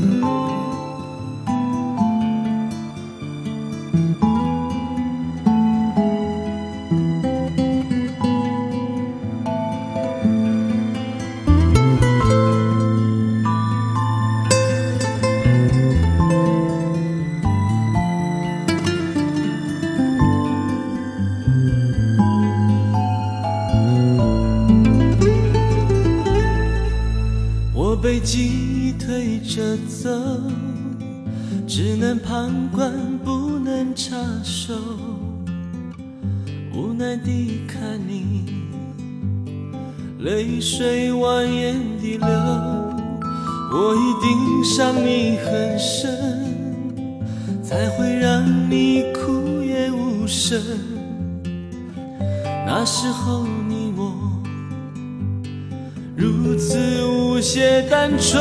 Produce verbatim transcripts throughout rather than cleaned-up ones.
被记忆推着走，只能旁观不能插手，无奈地看你泪水蜿蜒地流，我一定伤你很深，才会让你哭也无声。那时候你我如此无邪单纯，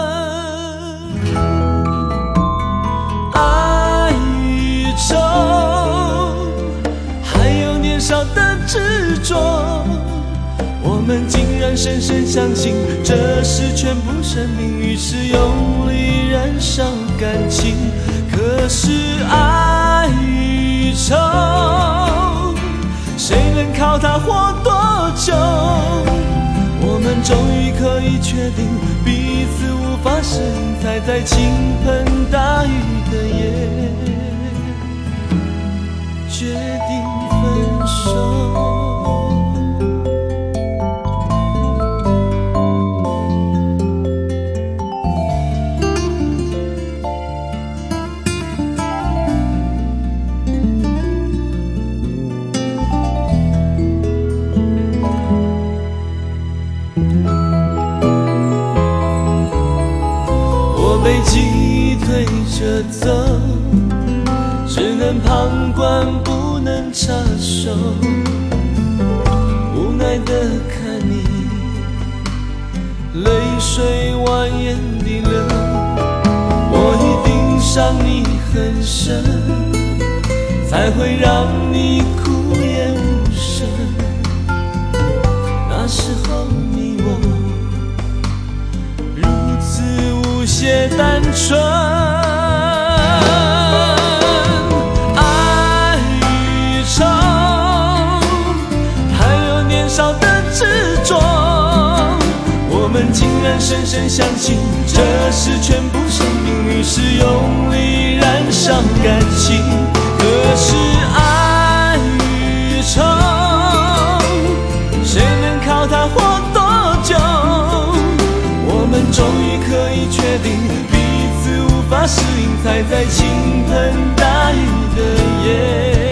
爱与愁，还有年少的执着，我们竟然深深相信这是全部生命，于是用力燃烧感情。可是爱与愁，谁能靠它活多久？我们终于可以确定彼此无法适应，才在倾盆大雨的夜决定分手。被记忆推着走，只能旁观不能插手，无奈地看你泪水蜿蜒地流，我一定伤你很深，才会让你哭也无声。那时候你我如此无邪单纯，爱与愁，还有年少的执着，我们竟然深深相信这是全部生命，于是用力燃烧感情。可是爱与愁，谁能靠它活多久？我们终于可以确定彼此无法适应，才在倾盆大雨的夜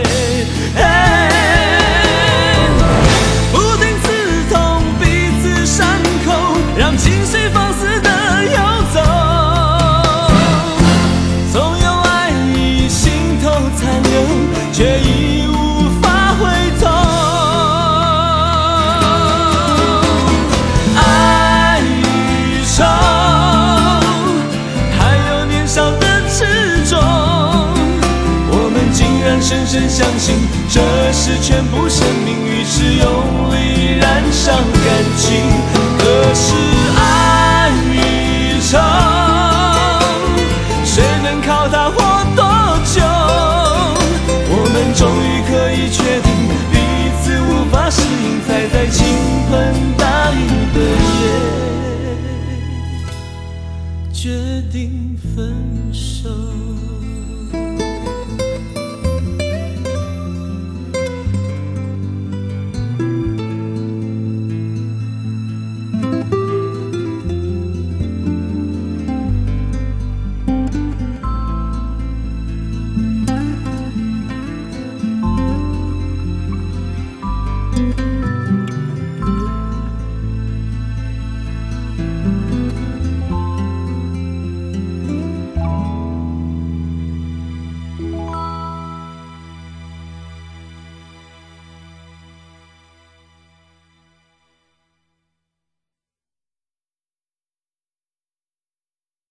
不停刺痛彼此伤口，让情绪放肆地游走，总有爱意心头残留，却已无法回头。爱与愁，还有年少的执着，我们竟然深深相信这是全部生命，于是用力